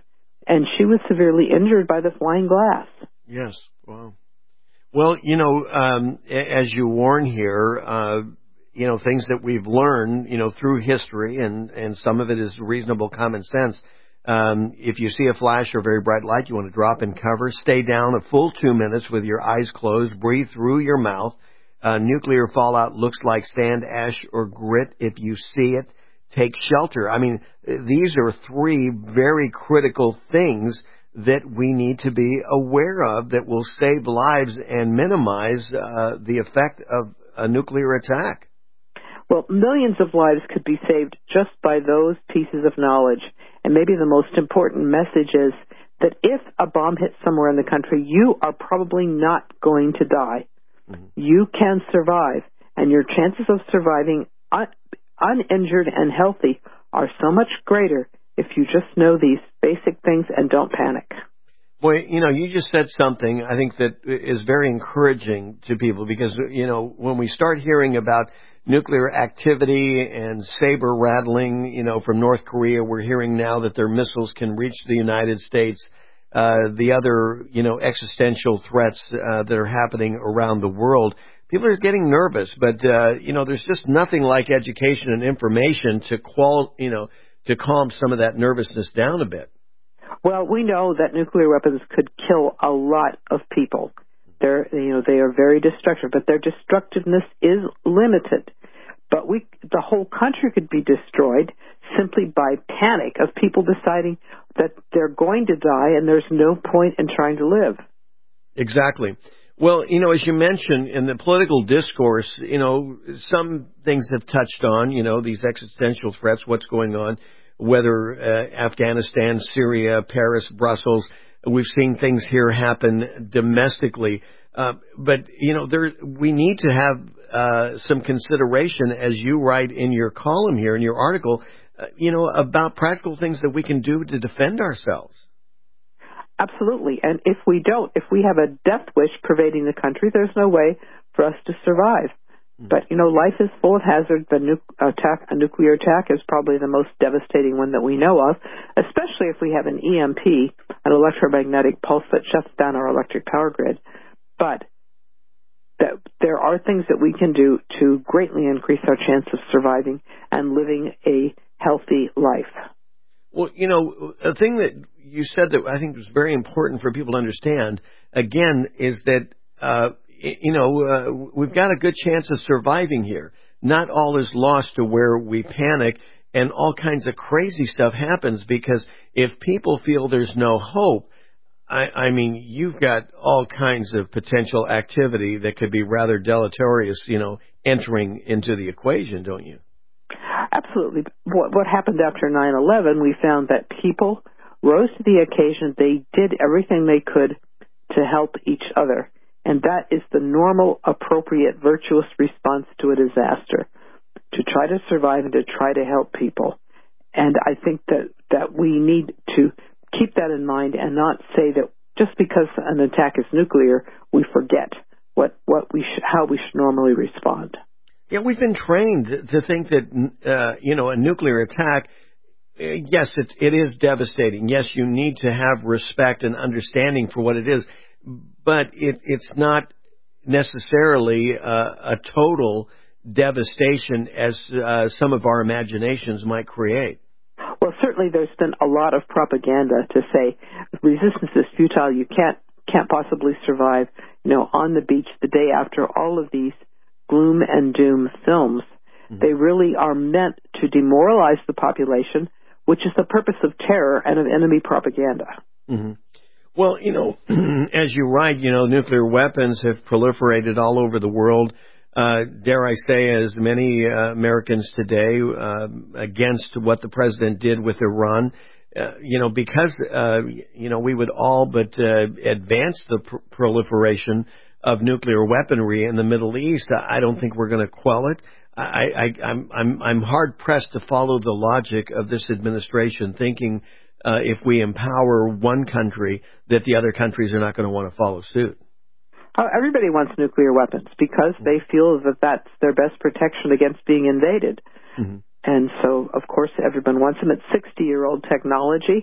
and she was severely injured by the flying glass. Yes. Wow. Well, you know, um, as you warn here, uh, you know, things that we've learned, you know, through history, and, and some of it is reasonable common sense. Um, if you see a flash or a very bright light, you want to drop and cover. Stay down a full two minutes with your eyes closed. Breathe through your mouth. Uh, nuclear fallout looks like sand, ash, or grit. If you see it, take shelter. I mean, these are three very critical things that we need to be aware of that will save lives and minimize uh, the effect of a nuclear attack. Well, millions of lives could be saved just by those pieces of knowledge. And maybe the most important message is that if a bomb hits somewhere in the country, you are probably not going to die. Mm-hmm. You can survive, and your chances of surviving un- uninjured and healthy are so much greater if you just know these basic things and don't panic. Boy, you know, you just said something I think that is very encouraging to people because, you know, when we start hearing about nuclear activity and saber rattling, you know, from North Korea, we're hearing now that their missiles can reach the United States. Uh, the other, you know, existential threats uh, that are happening around the world. People are getting nervous, but, uh, you know, there's just nothing like education and information to qual, you know, to calm some of that nervousness down a bit. Well, we know that nuclear weapons could kill a lot of people. They're, you know, they are very destructive, but their destructiveness is limited. But we, the whole country could be destroyed simply by panic of people deciding that they're going to die and there's no point in trying to live. Exactly. Well, you know, as you mentioned in the political discourse, you know, some things have touched on, you know, these existential threats, what's going on, whether uh, Afghanistan, Syria, Paris, Brussels. We've seen things here happen domestically. Uh, but, you know, there, we need to have uh, some consideration, as you write in your column here, in your article, uh, you know, about practical things that we can do to defend ourselves. Absolutely. And if we don't, if we have a death wish pervading the country, there's no way for us to survive. Mm-hmm. But, you know, life is full of hazards. The nu- attack, a nuclear attack is probably the most devastating one that we know of, especially if we have an E M P, an electromagnetic pulse that shuts down our electric power grid. But that there are things that we can do to greatly increase our chance of surviving and living a healthy life. Well, you know, a thing that you said that I think was very important for people to understand, again, is that, uh, you know, uh, we've got a good chance of surviving here. Not all is lost to where we panic and all kinds of crazy stuff happens, because if people feel there's no hope, I, I mean, you've got all kinds of potential activity that could be rather deleterious, you know, entering into the equation, don't you? Absolutely. What, what happened after nine eleven, we found that people rose to the occasion. They did everything they could to help each other. And that is the normal, appropriate, virtuous response to a disaster, to try to survive and to try to help people. And I think that, that we need to keep that in mind and not say that just because an attack is nuclear, we forget what, what we sh- how we should normally respond. Yeah, we've been trained to think that, uh, you know, a nuclear attack, uh, yes, it, it is devastating. Yes, you need to have respect and understanding for what it is, but it, it's not necessarily uh, a total devastation as uh, some of our imaginations might create. Well, certainly there's been a lot of propaganda to say resistance is futile. You can't can't possibly survive, you know, on the beach the day after. All of these gloom and doom films, mm-hmm. They really are meant to demoralize the population, which is the purpose of terror and of enemy propaganda. Mm-hmm. Well, you know, as you write, you know, nuclear weapons have proliferated all over the world. Uh, dare I say, as many uh, Americans today, uh, against what the president did with Iran, uh, you know, because, uh, you know, we would all but uh, advance the pr- proliferation of nuclear weaponry in the Middle East. I don't think we're going to quell it. I, I, I'm, I'm, I'm hard pressed to follow the logic of this administration, thinking uh, if we empower one country, that the other countries are not going to want to follow suit. Uh, everybody wants nuclear weapons because they feel that that's their best protection against being invaded. Mm-hmm. And so, of course, everyone wants them. It's sixty-year-old technology.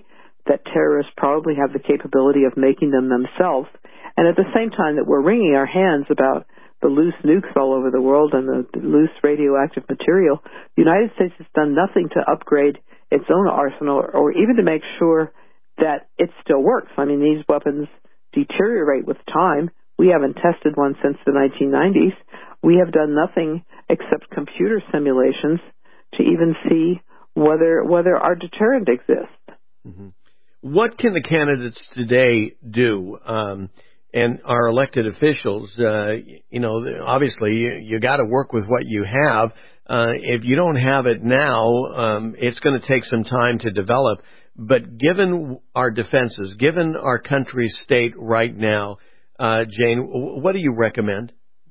that terrorists probably have the capability of making them themselves. And at the same time that we're wringing our hands about the loose nukes all over the world and the loose radioactive material, the United States has done nothing to upgrade its own arsenal or, or even to make sure that it still works. I mean, these weapons deteriorate with time. We haven't tested one since the nineteen nineties. We have done nothing except computer simulations to even see whether whether our deterrent exists. Mm-hmm. What can the candidates today do? Um, and our elected officials, uh, you know, obviously you, you got to work with what you have. Uh, if you don't have it now, um, it's going to take some time to develop. But given our defenses, given our country's state right now, uh, Jane, what do you recommend?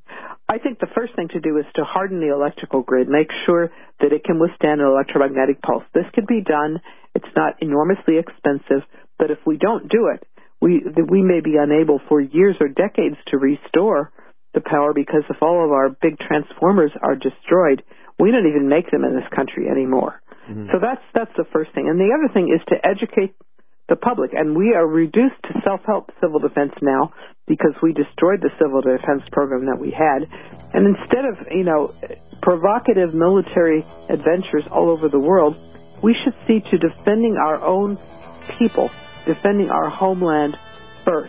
I think the first thing to do is to harden the electrical grid, make sure that it can withstand an electromagnetic pulse. This can be done. It's not enormously expensive, but if we don't do it, we we may be unable for years or decades to restore the power, because if all of our big transformers are destroyed, we don't even make them in this country anymore. Mm-hmm. So that's that's the first thing. And the other thing is to educate the public. And we are reduced to self-help civil defense now because we destroyed the civil defense program that we had. And instead of, you know, provocative military adventures all over the world, we should see to defending our own people, defending our homeland first.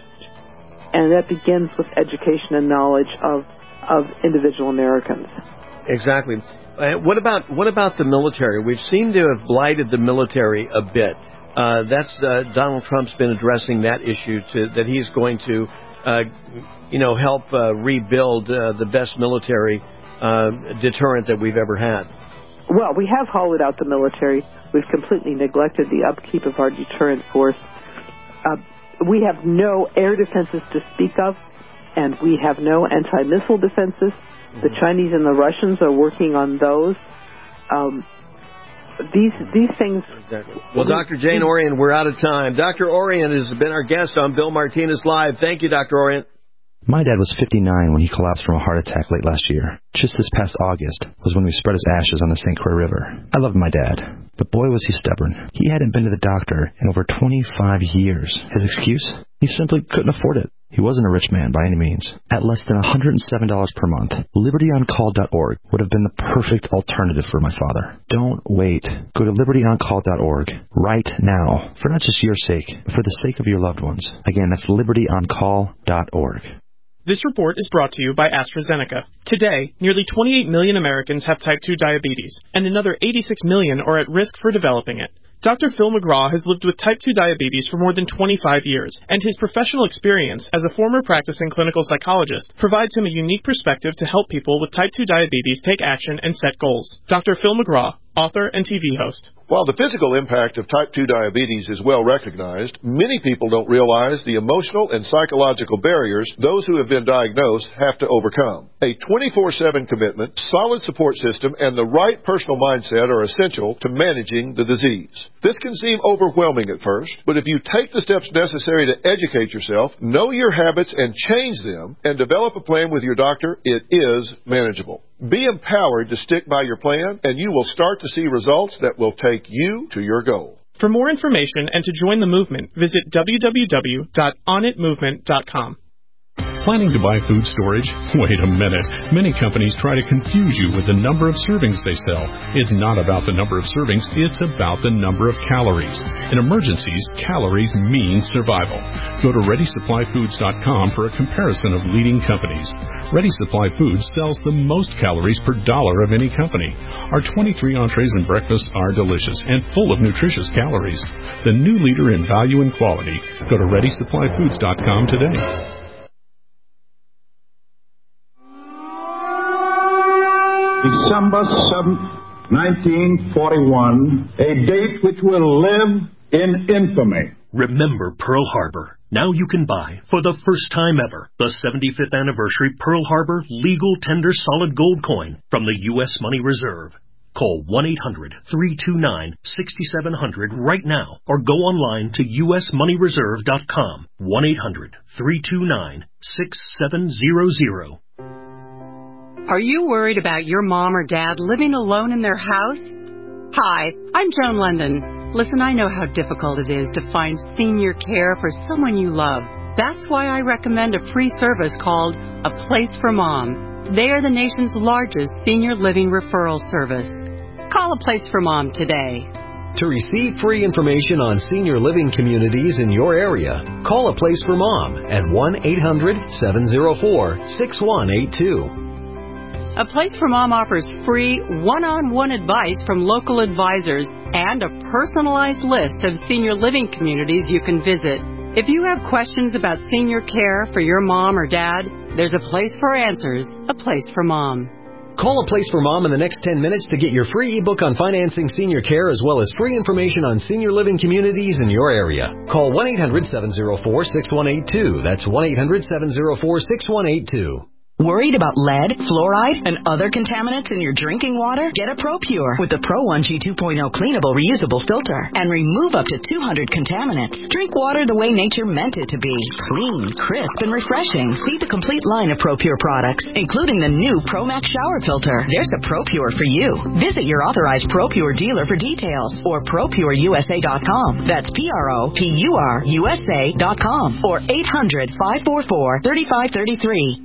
And that begins with education and knowledge of, of individual Americans. Exactly. Uh, what about what about the military? We've seemed to have blighted the military a bit. Uh, that's uh, Donald Trump's been addressing that issue to, that he's going to, uh, you know, help uh, rebuild uh, the best military uh, deterrent that we've ever had. Well, we have hollowed out the military. We've completely neglected the upkeep of our deterrent force. Uh, we have no air defenses to speak of, and we have no anti-missile defenses. Mm-hmm. The Chinese and the Russians are working on those. Um, These these things. Exactly. Well, Doctor Jane Orient, we're out of time. Doctor Orient has been our guest on Bill Martinez Live. Thank you, Doctor Orient. My dad was fifty-nine when he collapsed from a heart attack late last year. Just this past August was when we spread his ashes on the Saint Croix River. I loved my dad, but boy was he stubborn. He hadn't been to the doctor in over twenty-five years. His excuse? He simply couldn't afford it. He wasn't a rich man by any means. At less than one hundred seven dollars per month, liberty on call dot org would have been the perfect alternative for my father. Don't wait. Go to liberty on call dot org right now, for not just your sake, but for the sake of your loved ones. Again, that's liberty on call dot org. This report is brought to you by AstraZeneca. Today, nearly twenty-eight million Americans have type two diabetes, and another eighty-six million are at risk for developing it. Doctor Phil McGraw has lived with type two diabetes for more than twenty-five years, and his professional experience as a former practicing clinical psychologist provides him a unique perspective to help people with type two diabetes take action and set goals. Doctor Phil McGraw, author and T V host. While the physical impact of type two diabetes is well recognized, many people don't realize the emotional and psychological barriers those who have been diagnosed have to overcome. A twenty-four seven commitment, solid support system, and the right personal mindset are essential to managing the disease. This can seem overwhelming at first, but if you take the steps necessary to educate yourself, know your habits and change them, and develop a plan with your doctor, it is manageable. Be empowered to stick by your plan, and you will start to see results that will take you to your goal. For more information and to join the movement, visit w w w dot on it movement dot com. Planning to buy food storage? Wait a minute. Many companies try to confuse you with the number of servings they sell. It's not about the number of servings, it's about the number of calories. In emergencies, calories mean survival. Go to ready supply foods dot com for a comparison of leading companies. Ready Supply Foods sells the most calories per dollar of any company. Our twenty-three entrees and breakfasts are delicious and full of nutritious calories. The new leader in value and quality. Go to ready supply foods dot com today. December seventh, nineteen forty-one, a date which will live in infamy. Remember Pearl Harbor. Now you can buy, for the first time ever, the seventy-fifth anniversary Pearl Harbor Legal Tender Solid Gold Coin from the U S Money Reserve. Call one eight hundred, three two nine, six seven zero zero right now or go online to u s money reserve dot com. one eight hundred, three two nine, six seven zero zero. Are you worried about your mom or dad living alone in their house? Hi, I'm Joan London. Listen, I know how difficult it is to find senior care for someone you love. That's why I recommend a free service called A Place for Mom. They are the nation's largest senior living referral service. Call A Place for Mom today. To receive free information on senior living communities in your area, call A Place for Mom at one eight hundred seven oh four six one eight two. A Place for Mom offers free one-on-one advice from local advisors and a personalized list of senior living communities you can visit. If you have questions about senior care for your mom or dad, there's a place for answers, A Place for Mom. Call A Place for Mom in the next ten minutes to get your free ebook on financing senior care as well as free information on senior living communities in your area. Call one eight hundred seven oh four six one eight two. That's one eight hundred seven oh four six one eight two. Worried about lead, fluoride, and other contaminants in your drinking water? Get a ProPure with the Pro one G two point oh cleanable reusable filter and remove up to two hundred contaminants. Drink water the way nature meant it to be. Clean, crisp, and refreshing. See the complete line of ProPure products, including the new ProMax shower filter. There's a ProPure for you. Visit your authorized ProPure dealer for details or Pro Pure U S A dot com. That's P R O P U R U S A dot com or eight hundred five four four three five three three.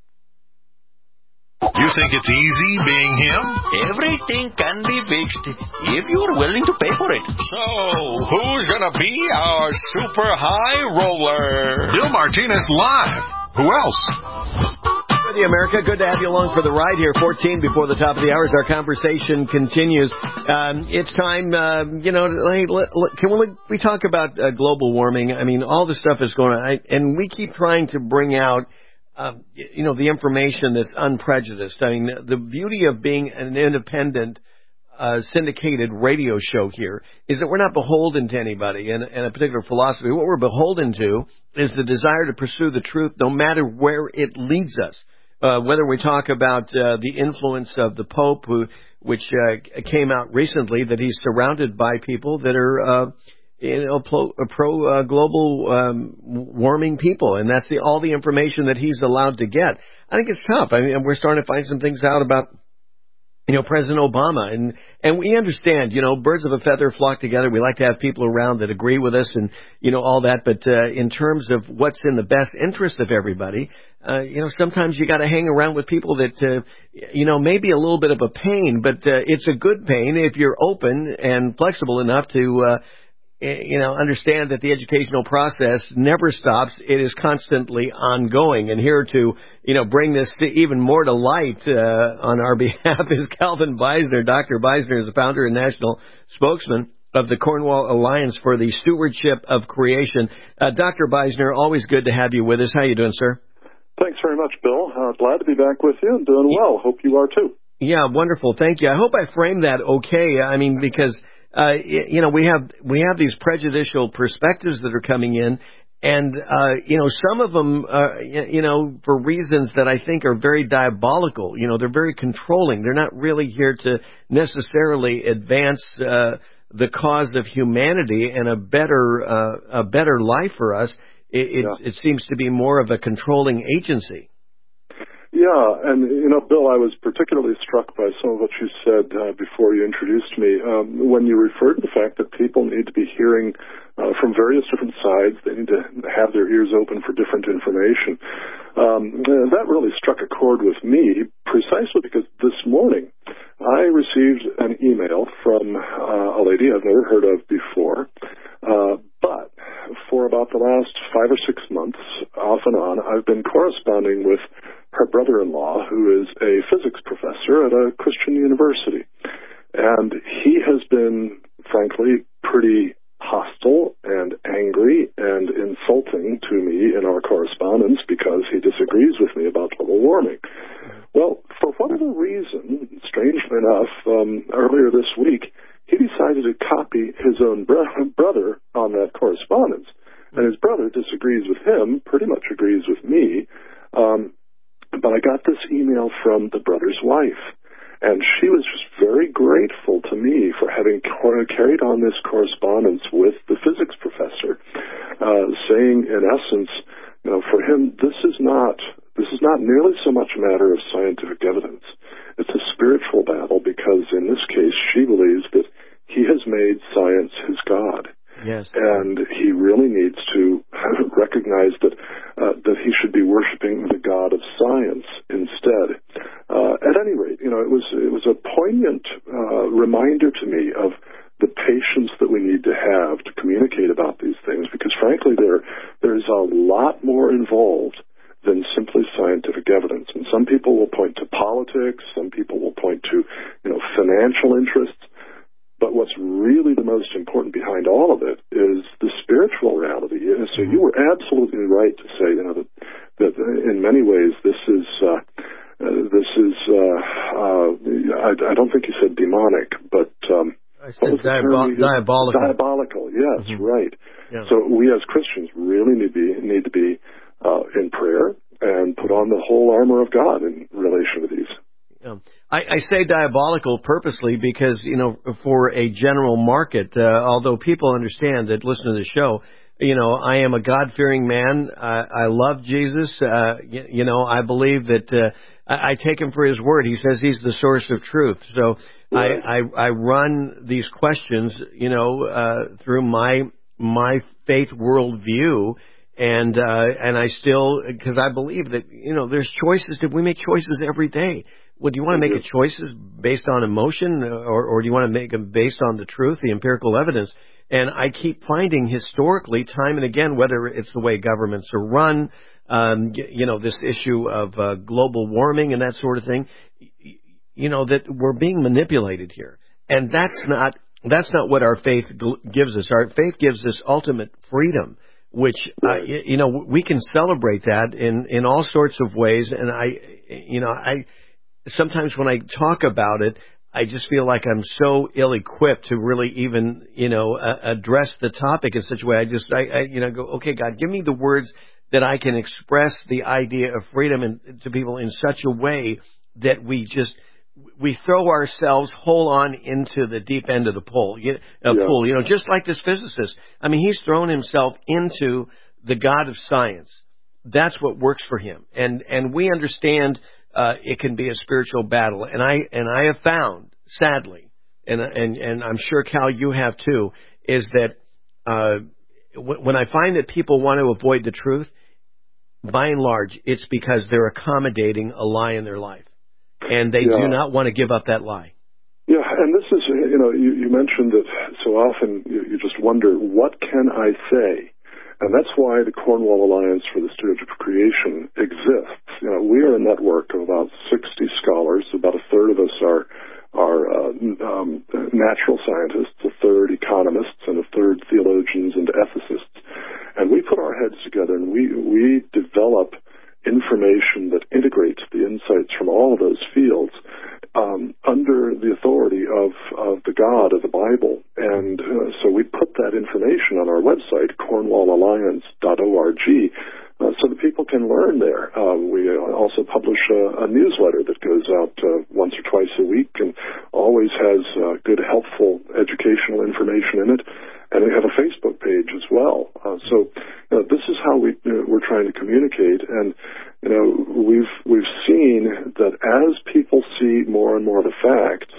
You think it's easy being him? Everything can be fixed if you're willing to pay for it. So, who's going to be our super high roller? Bill Martinez live. Who else? Good day, America. Good to have you along for the ride here. fourteen before the top of the hour as our conversation continues. Um, it's time, uh, you know, can we, we talk about uh, global warming? I mean, all this stuff is going on, I, and we keep trying to bring out Uh, you know, the information that's unprejudiced. I mean, the beauty of being an independent, uh, syndicated radio show here is that we're not beholden to anybody and, and a particular philosophy. What we're beholden to is the desire to pursue the truth no matter where it leads us. Uh, whether we talk about uh, the influence of the Pope, who, which uh, came out recently, that he's surrounded by people that are uh, you know, pro, pro uh, global um, warming people, and that's the, all the information that he's allowed to get. I think it's tough. I mean, we're starting to find some things out about, you know, President Obama, and and we understand, you know, birds of a feather flock together. We like to have people around that agree with us, and you know all that. But uh, in terms of what's in the best interest of everybody, uh, you know, sometimes you got to hang around with people that, uh, you know, may be a little bit of a pain, but uh, it's a good pain if you're open and flexible enough to. Uh, you know, understand that the educational process never stops. It is constantly ongoing. And here to, you know, bring this to even more to light uh, on our behalf is Calvin Beisner. Doctor Beisner is the founder and national spokesman of the Cornwall Alliance for the Stewardship of Creation. Uh, Doctor Beisner, always good to have you with us. How you doing, sir? Thanks very much, Bill. Uh, glad to be back with you and doing well. Hope you are, too. Yeah, wonderful. Thank you. I hope I framed that okay. I mean, because... Uh, you know, we have, we have these prejudicial perspectives that are coming in, and, uh, you know, some of them, uh, you know, for reasons that I think are very diabolical. You know, they're very controlling. They're not really here to necessarily advance, uh, the cause of humanity and a better, uh, a better life for us. It, it, yeah. it seems to be more of a controlling agency. Yeah, and, you know, Bill, I was particularly struck by some of what you said uh, before you introduced me, um, when you referred to the fact that people need to be hearing uh, from various different sides. They need to have their ears open for different information. Um, that really struck a chord with me, precisely because this morning I received an email from uh, a lady I've never heard of before, uh, but for about the last five or six months, off and on, I've been corresponding with her brother-in-law, who is a physics professor at a Christian university. And he has been, frankly, pretty hostile and angry and insulting to me in our correspondence because he disagrees with me about global warming. Well, for whatever reason, strangely enough, um, earlier this week, he decided to copy his own bro- brother on that correspondence. And his brother disagrees with him, pretty much agrees with me. Um, But I got this email from the brother's wife, and she was just very grateful to me for having carried on this correspondence with the physics professor, uh, saying, in essence, you know, for him, this is not this is not nearly so much a matter of scientific evidence. It's a spiritual battle because, in this case, she believes that he has made science his God. Yes. And he really needs to recognize that uh, that he should be worshiping the God of science instead. Uh, at any rate, you know, it was it was a poignant uh, reminder to me of the patience that we need to have to communicate about these things, because frankly, there there's a lot more involved than simply scientific evidence. And some people will point to politics, some people will point to, you know, financial interests. But what's really the most important behind all of it is the spiritual reality. And so you were absolutely right to say, you know, that, that in many ways this is uh, uh, this is uh, uh, I, I don't think you said demonic, but um, I said diabol- diabolical. Diabolical, yes, mm-hmm. right. Yeah. So we as Christians really need to be need to be uh, in prayer and put on the whole armor of God in relation to these. Yeah. I, I say diabolical purposely because, you know, for a general market, uh, although people understand that, listen to the show, you know, I am a God-fearing man. I, I love Jesus. Uh, you, you know, I believe that uh, I, I take him for his word. He says he's the source of truth. So right. I, I, I run these questions, you know, uh, through my my faith worldview. And uh, and I still, because I believe that, you know, there's choices that we make choices every day. Well, do you want to make a choices based on emotion, or, or do you want to make them based on the truth, the empirical evidence? And I keep finding historically, time and again, whether it's the way governments are run, um, you know, this issue of uh, global warming and that sort of thing, you know, that we're being manipulated here. And that's not that's not what our faith gives us. Our faith gives us ultimate freedom, which, uh, you know, we can celebrate that in, in all sorts of ways. And I, you know, I... Sometimes when I talk about it, I just feel like I'm so ill-equipped to really even, you know, uh, address the topic in such a way. I just, I, I, you know, go, okay, God, give me the words that I can express the idea of freedom in, to people in such a way that we just, we throw ourselves whole on into the deep end of the pool, you, uh, yeah. pool, you know, just like this physicist. I mean, he's thrown himself into the God of science. That's what works for him. And, and we understand Uh, it can be a spiritual battle, and I and I have found, sadly, and and and I'm sure Cal, you have too, is that uh, w- when I find that people want to avoid the truth, by and large, it's because they're accommodating a lie in their life, and they yeah. do not want to give up that lie. Yeah, and this is, you know, you, you mentioned that so often you, you just wonder, what can I say? And that's why the Cornwall Alliance for the Stewardship of Creation exists. You know, we are a network of about sixty scholars. About a third of us are are uh, um, natural scientists, a third economists, and a third theologians and ethicists. And we put our heads together and we we develop information that integrates the insights from all of those fields um, under the authority of, of the God of the Bible. And uh, so we put that information on our website, cornwall alliance dot org, uh, so that people can learn there. Uh, we also publish a, a newsletter that goes out uh, once or twice a week and always has uh, good, helpful educational information in it. And we have a Facebook page as well. Uh, so you know, this is how we, you know, we're trying to communicate. And you know, we've we've seen that as people see more and more of the facts,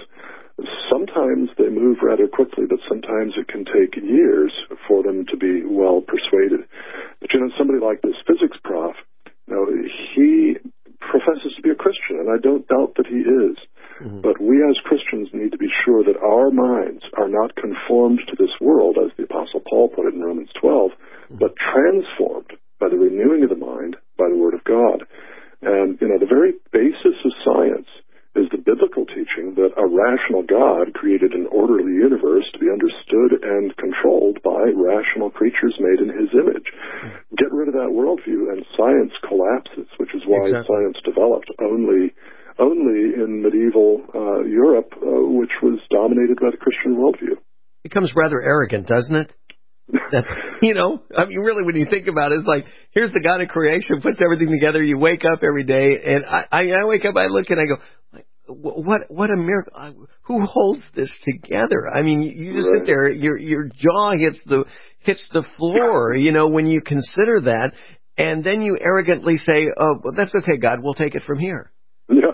sometimes they move rather quickly, but sometimes it can take years for them to be well persuaded. But you know, somebody like this physics prof, you know, he professes to be a Christian, and I don't doubt that he is. Mm-hmm. But we as Christians need to be sure that our minds are not conformed to this world, as the Apostle Paul put it in Romans twelve, mm-hmm. but transformed by the renewing of the mind by the Word of God. And, you know, the very basis of science is the biblical teaching that a rational God created an orderly universe to be understood and controlled by rational creatures made in his image. Mm-hmm. Get rid of that worldview and science collapses, which is why exactly. science developed only only in medieval uh, Europe, uh, which was dominated by the Christian worldview. It becomes rather arrogant, doesn't it? That, you know, I mean, really, when you think about it, it's like, here's the God of creation, puts everything together, you wake up every day, and I, I, I wake up, I look, and I go, what what a miracle. Who holds this together? I mean, you just right. sit there, your your jaw hits the hits the floor, you know, when you consider that, and then you arrogantly say, oh, well, that's okay, God, we'll take it from here. Yeah,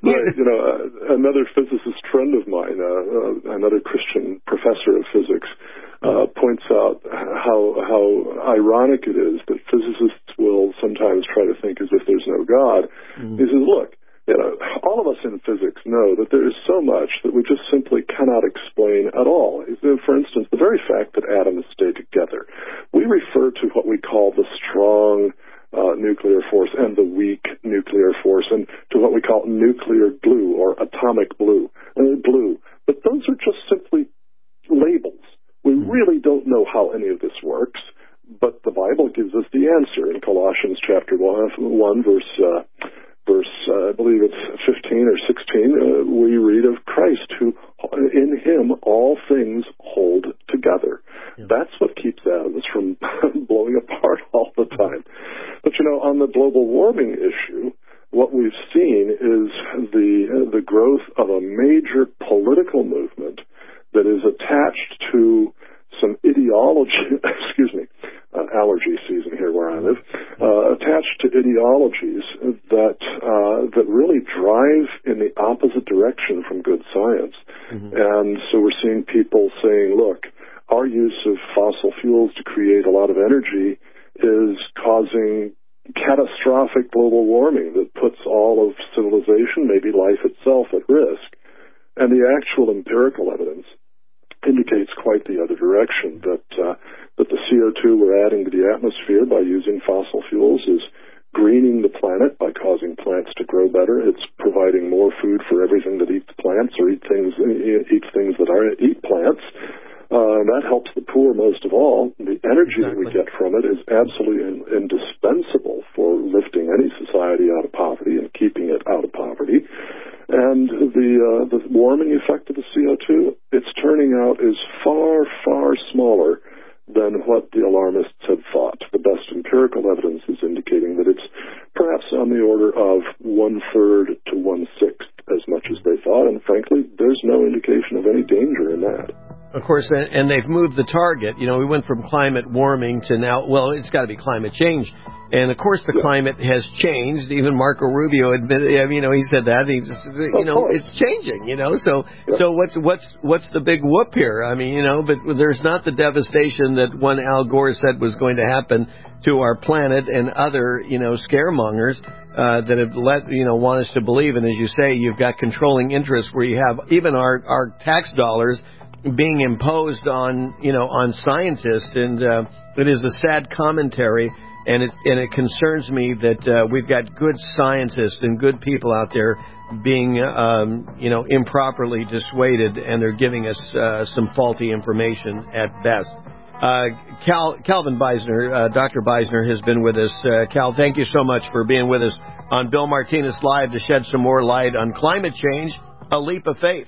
you know, uh, another physicist friend of mine, uh, uh, another Christian professor of physics, uh, points out how how ironic it is that physicists will sometimes try to think as if there's no God. Mm. He says, look, you know, all of us in physics know that there is so much that we just simply cannot explain at all. For instance, the very fact that atoms stay together. We refer to what we call the strong uh, nuclear force and the weak nuclear force, and to what we call nuclear glue or atomic glue. Uh, glue. But those are just simply labels. We really don't know how any of this works, but the Bible gives us the answer in Colossians chapter one, one verse... Uh, Verse, uh, I believe it's fifteen or sixteen, uh, we read of Christ, who in him all things hold together. Yeah. That's what keeps atoms from blowing apart all the time. But, you know, on the global warming issue, what we've seen is the uh, the growth of a major political movement that is attached to some ideology, excuse me, uh, allergy season here where I live, uh, attached to ideologies that uh, that really drive in the opposite direction from good science. Mm-hmm. And so we're seeing people saying, look, our use of fossil fuels to create a lot of energy is causing catastrophic global warming that puts all of civilization, maybe life itself, at risk. And the actual empirical evidence indicates quite the other direction, that uh, that the C O two we're adding to the atmosphere by using fossil fuels is greening the planet by causing plants to grow better. It's providing more food for everything that eats plants or eat things eats things that are eat plants. Uh, and that helps the poor most of all. The energy exactly. that we get from it is absolutely in, indispensable for lifting any society out of poverty and keeping it out of poverty. And the uh, the warming effect of the C O two, it's turning out, is far, far smaller than what the alarmists had thought. The best empirical evidence is indicating that it's perhaps on the order of one-third to one-sixth as much as they thought. And frankly, there's no indication of any danger in that. Of course, and they've moved the target. You know, we went from climate warming to now, well, it's got to be climate change. And, of course, the climate has changed. Even Marco Rubio admitted, you know, he said that. He just, you know, it's changing, you know. So so what's what's what's the big whoop here? I mean, you know, but there's not the devastation that one Al Gore said was going to happen to our planet and other, you know, scaremongers uh, that have let, you know, want us to believe. And as you say, you've got controlling interests where you have even our, our tax dollars being imposed on, you know, on scientists. And uh, it is a sad commentary. And it and it concerns me that uh, we've got good scientists and good people out there being, um, you know, improperly dissuaded, and they're giving us uh, some faulty information at best. Uh, Cal, Calvin Beisner, uh, Doctor Beisner has been with us. Uh, Cal, thank you so much for being with us on Bill Martinez Live to shed some more light on climate change, a leap of faith.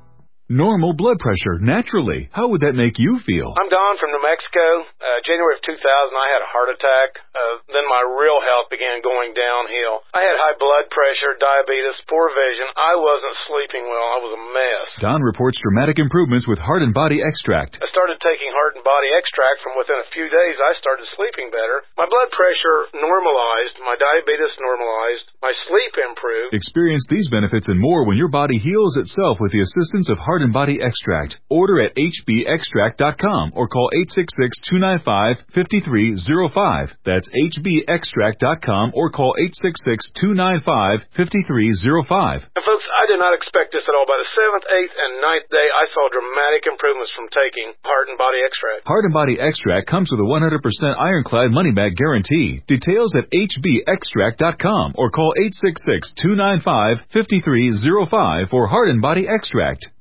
Normal blood pressure, naturally. How would that make you feel? I'm Don from New Mexico. Uh, January of two thousand, I had a heart attack. Uh, then my real health began going downhill. I had high blood pressure, diabetes, poor vision. I wasn't sleeping well. I was a mess. Don reports dramatic improvements with Heart and Body Extract. I started taking Heart and Body Extract. From within a few days, I started sleeping better. My blood pressure normalized. My diabetes normalized. My sleep improved. Experience these benefits and more when your body heals itself with the assistance of Heart and Body Extract. Order at h b extract dot com or call eight six six, two nine five, five three zero five. That's h b extract dot com or call eight six six, two nine five, five three zero five. And folks, I did not expect this at all. By the seventh, eighth, and ninth day, I saw dramatic improvements from taking Heart and Body Extract. Heart and Body Extract comes with a one hundred percent ironclad money-back guarantee. Details at h b extract dot com or call eight six six, two nine five, five three zero five for Heart and Body Extract.